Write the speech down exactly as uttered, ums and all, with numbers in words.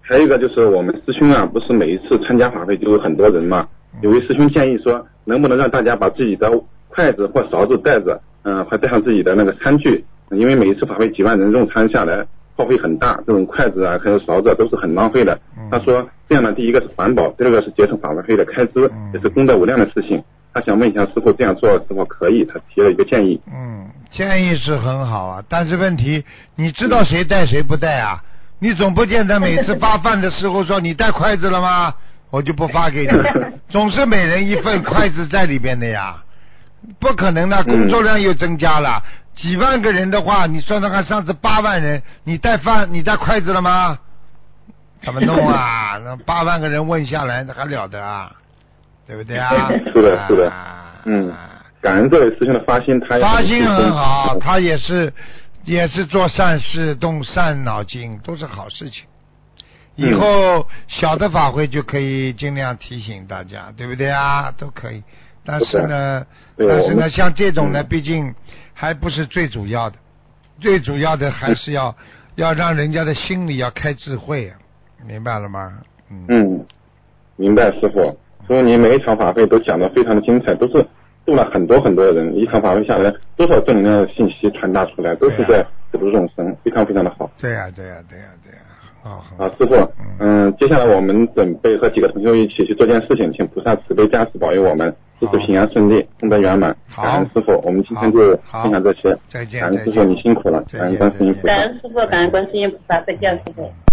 还有一个就是我们师兄啊，不是每一次参加法会就有很多人嘛，有位师兄建议说，能不能让大家把自己的筷子或勺子带着，嗯、呃，还带上自己的那个餐具，因为每一次法会几万人用餐下来，耗费很大，这种筷子啊还有勺子、啊、都是很浪费的。他说这样呢，第一个是环保，第二个是节省法会的开支，也是功德无量的事情。他想问一下师傅，这样做是否可以？他提了一个建议。 嗯，建议是很好啊，但是问题你知道谁带谁不带啊？你总不见得每次发饭的时候说你带筷子了吗？我就不发给你，总是每人一份筷子在里边的呀，不可能的，工作量又增加了，嗯、几万个人的话，你算算看，上次八万人，你带饭你带筷子了吗？怎么弄啊？那八万个人问下来，那还了得啊？对不对啊？ 是的，是的，啊、嗯，感恩这位师兄的发心，他发心很好，他也是也是做善事，动善脑筋，都是好事情。以后小的法会就可以尽量提醒大家，对不对啊？都可以。但是呢，但是呢，像这种呢，毕竟还不是最主要的，最主要的还是要要让人家的心里要开智慧，明白了吗？ 嗯，嗯明白，师傅。所以你每一场法会都讲得非常的精彩，都是度了很多很多的人，一场法会下来，多少正能量的信息传达出来，都是在普度众生，非常非常的好。 对呀、啊，对呀、啊，对呀、啊，对呀、啊。 好，师傅，嗯，接下来我们准备和几个同学一起去做件事情，请菩萨慈悲加持保佑我们，事事平安顺利，功德圆满。感恩师傅，我们今天就分享这些。 再见。 感恩师傅，你辛苦了，感恩观世音菩萨。 感恩师傅，感恩观世音菩萨，再见师傅。